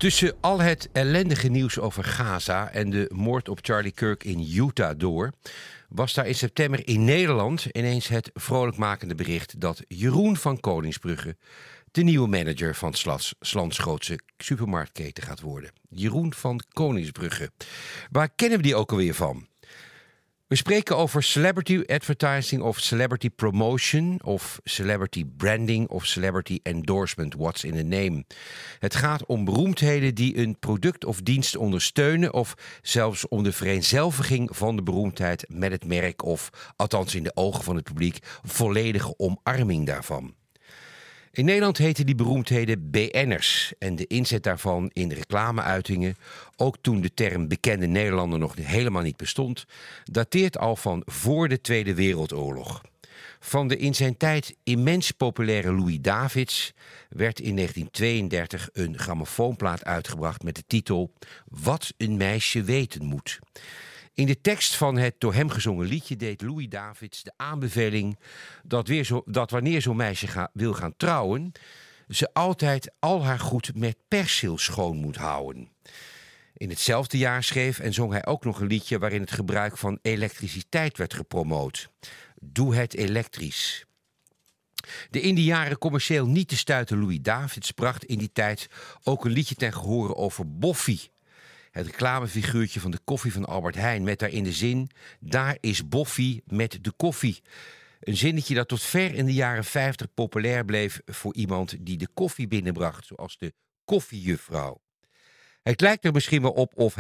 Tussen al het ellendige nieuws over Gaza en de moord op Charlie Kirk in Utah door, was daar in september in Nederland ineens het vrolijkmakende bericht dat Jeroen van Koningsbrugge de nieuwe manager van 's lands grootste supermarktketen gaat worden. Jeroen van Koningsbrugge. Waar kennen we die ook alweer van? We spreken over celebrity advertising of celebrity promotion of celebrity branding of celebrity endorsement. What's in the name? Het gaat om beroemdheden die een product of dienst ondersteunen of zelfs om de vereenzelviging van de beroemdheid met het merk of, althans in de ogen van het publiek, volledige omarming daarvan. In Nederland heten die beroemdheden BN'ers en de inzet daarvan in reclameuitingen, ook toen de term bekende Nederlander nog helemaal niet bestond, dateert al van voor de Tweede Wereldoorlog. Van de in zijn tijd immens populaire Louis Davids werd in 1932 een grammofoonplaat uitgebracht met de titel Wat een meisje weten moet. In de tekst van het door hem gezongen liedje deed Louis Davids de aanbeveling dat wanneer zo'n meisje wil gaan trouwen, ze altijd al haar goed met persil schoon moet houden. In hetzelfde jaar schreef en zong hij ook nog een liedje waarin het gebruik van elektriciteit werd gepromoot. Doe het elektrisch. De in die jaren commercieel niet te stuiten Louis Davids bracht in die tijd ook een liedje ten gehore over Boffie. Het reclamefiguurtje van de koffie van Albert Heijn met daarin de zin: daar is Boffie met de koffie. Een zinnetje dat tot ver in de jaren 50 populair bleef voor iemand die de koffie binnenbracht, zoals de koffiejuffrouw. Het lijkt er misschien wel op of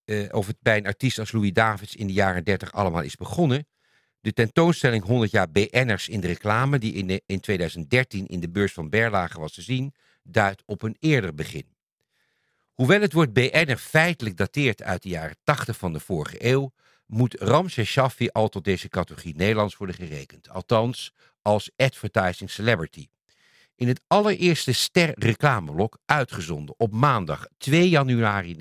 het bij een artiest als Louis Davids in de jaren 30 allemaal is begonnen. De tentoonstelling 100 jaar BN'ers in de reclame, die in 2013 in de beurs van Berlage was te zien, duidt op een eerder begin. Hoewel het woord BN'er feitelijk dateert uit de jaren 80 van de vorige eeuw, moet Ramses Shaffi al tot deze categorie Nederlands worden gerekend. Althans, als advertising celebrity. In het allereerste Ster-reclameblok, uitgezonden op maandag 2 januari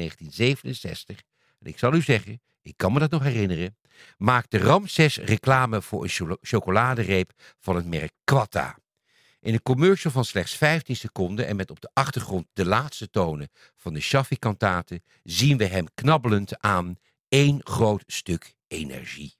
1967, en ik zal u zeggen, ik kan me dat nog herinneren, maakte Ramses reclame voor een chocoladereep van het merk Quatta. In een commercial van slechts 15 seconden en met op de achtergrond de laatste tonen van de Shaffi-kantaten zien we hem knabbelend aan één groot stuk energie.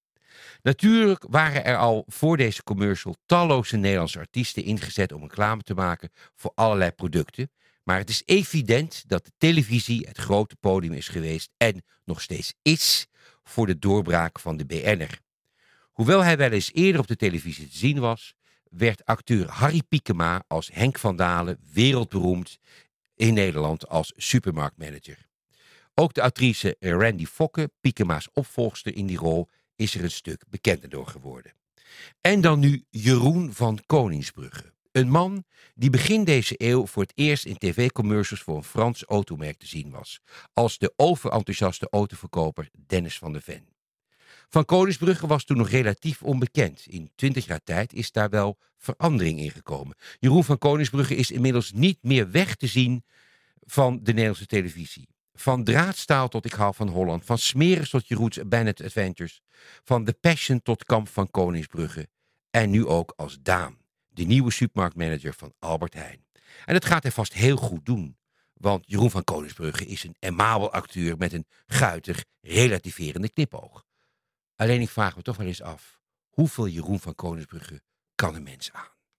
Natuurlijk waren er al voor deze commercial talloze Nederlandse artiesten ingezet om reclame te maken voor allerlei producten, maar het is evident dat de televisie het grote podium is geweest en nog steeds is voor de doorbraak van de BN'er. Hoewel hij wel eens eerder op de televisie te zien was, werd acteur Harry Piekema als Henk van Dalen wereldberoemd in Nederland als supermarktmanager. Ook de actrice Randy Fokke, Piekema's opvolgster in die rol, is er een stuk bekender door geworden. En dan nu Jeroen van Koningsbrugge. Een man die begin deze eeuw voor het eerst in tv-commercials voor een Frans automerk te zien was, als de overenthousiaste autoverkoper Dennis van der Ven. Van Koningsbrugge was toen nog relatief onbekend. In 20 jaar tijd is daar wel verandering in gekomen. Jeroen van Koningsbrugge is inmiddels niet meer weg te zien van de Nederlandse televisie. Van Draadstaal tot Ik hou van Holland, van Smeris tot Jeroens Bennett Adventures, van The Passion tot Kamp van Koningsbrugge en nu ook als Daan, de nieuwe supermarktmanager van Albert Heijn. En dat gaat hij vast heel goed doen, want Jeroen van Koningsbrugge is een amabel acteur met een guitig, relativerende knipoog. Alleen ik vraag me toch wel eens af, hoeveel Jeroen van Koningsbrugge kan een mens aan?